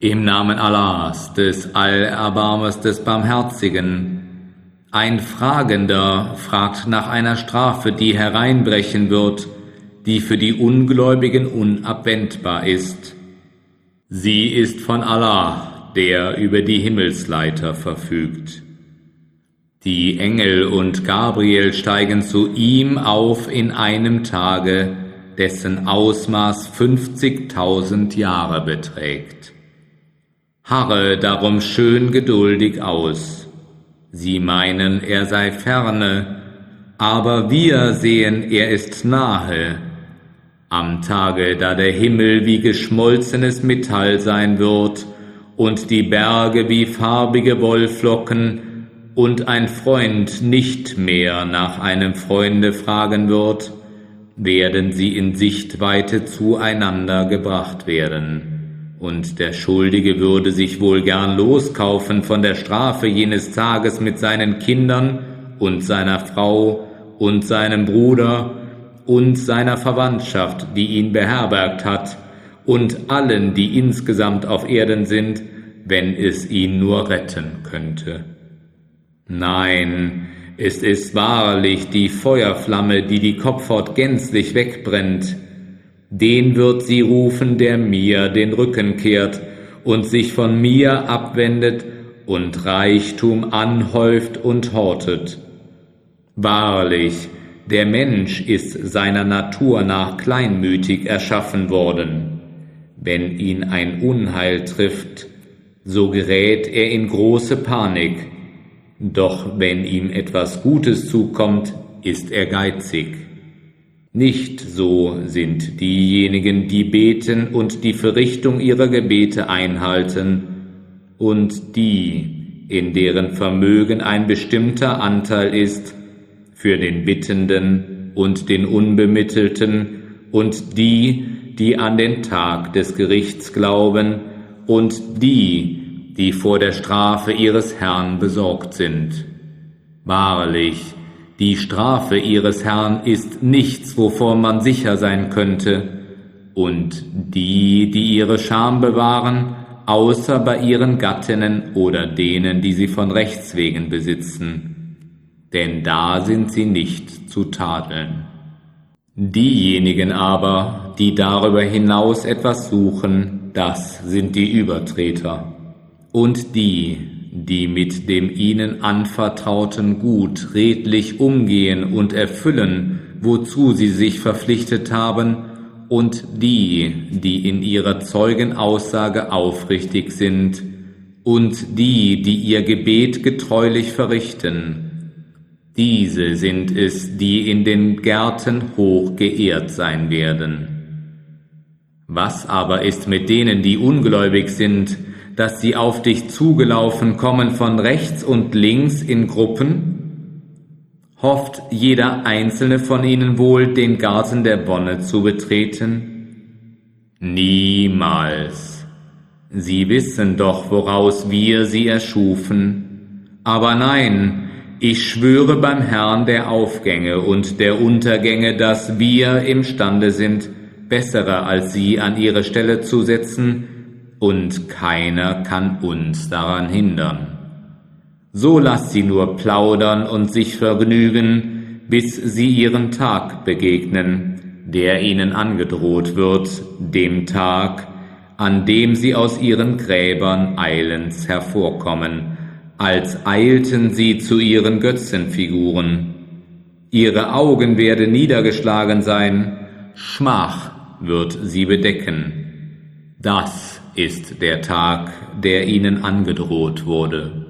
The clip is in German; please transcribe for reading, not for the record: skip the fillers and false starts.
Im Namen Allahs, des Allerbarmers, des Barmherzigen. Ein Fragender fragt nach einer Strafe, die hereinbrechen wird, die für die Ungläubigen unabwendbar ist. Sie ist von Allah, der über die Himmelsleiter verfügt. Die Engel und Gabriel steigen zu ihm auf in einem Tage, dessen Ausmaß 50.000 Jahre beträgt. Harre darum schön geduldig aus. Sie meinen, er sei ferne, aber wir sehen, er ist nahe. Am Tage, da der Himmel wie geschmolzenes Metall sein wird und die Berge wie farbige Wollflocken und ein Freund nicht mehr nach einem Freunde fragen wird, werden sie in Sichtweite zueinander gebracht werden. Und der Schuldige würde sich wohl gern loskaufen von der Strafe jenes Tages mit seinen Kindern und seiner Frau und seinem Bruder und seiner Verwandtschaft, die ihn beherbergt hat, und allen, die insgesamt auf Erden sind, wenn es ihn nur retten könnte. Nein, es ist wahrlich die Feuerflamme, die die Kopfhaut gänzlich wegbrennt. Den wird sie rufen, der mir den Rücken kehrt und sich von mir abwendet und Reichtum anhäuft und hortet. Wahrlich, der Mensch ist seiner Natur nach kleinmütig erschaffen worden. Wenn ihn ein Unheil trifft, so gerät er in große Panik. Doch wenn ihm etwas Gutes zukommt, ist er geizig. Nicht so sind diejenigen, die beten und die Verrichtung ihrer Gebete einhalten, und die, in deren Vermögen ein bestimmter Anteil ist, für den Bittenden und den Unbemittelten, und die, die an den Tag des Gerichts glauben, und die, die vor der Strafe ihres Herrn besorgt sind. Wahrlich, die Strafe ihres Herrn ist nichts, wovor man sicher sein könnte, und die, die ihre Scham bewahren, außer bei ihren Gattinnen oder denen, die sie von Rechts wegen besitzen, denn da sind sie nicht zu tadeln. Diejenigen aber, die darüber hinaus etwas suchen, das sind die Übertreter, und die mit dem ihnen anvertrauten Gut redlich umgehen und erfüllen, wozu sie sich verpflichtet haben, und die in ihrer Zeugenaussage aufrichtig sind, und die ihr Gebet getreulich verrichten. Diese sind es, die in den Gärten hoch geehrt sein werden. Was aber ist mit denen, die ungläubig sind, dass sie auf dich zugelaufen kommen von rechts und links in Gruppen? Hofft jeder einzelne von ihnen wohl, den Garten der Wonne zu betreten? Niemals. Sie wissen doch, woraus wir sie erschufen. Aber nein, ich schwöre beim Herrn der Aufgänge und der Untergänge, dass wir imstande sind, bessere als sie an ihre Stelle zu setzen, und keiner kann uns daran hindern. So lasst sie nur plaudern und sich vergnügen, bis sie ihren Tag begegnen, der ihnen angedroht wird, dem Tag, an dem sie aus ihren Gräbern eilends hervorkommen, als eilten sie zu ihren Götzenfiguren. Ihre Augen werden niedergeschlagen sein, Schmach wird sie bedecken. Das ist der Tag, der ihnen angedroht wurde.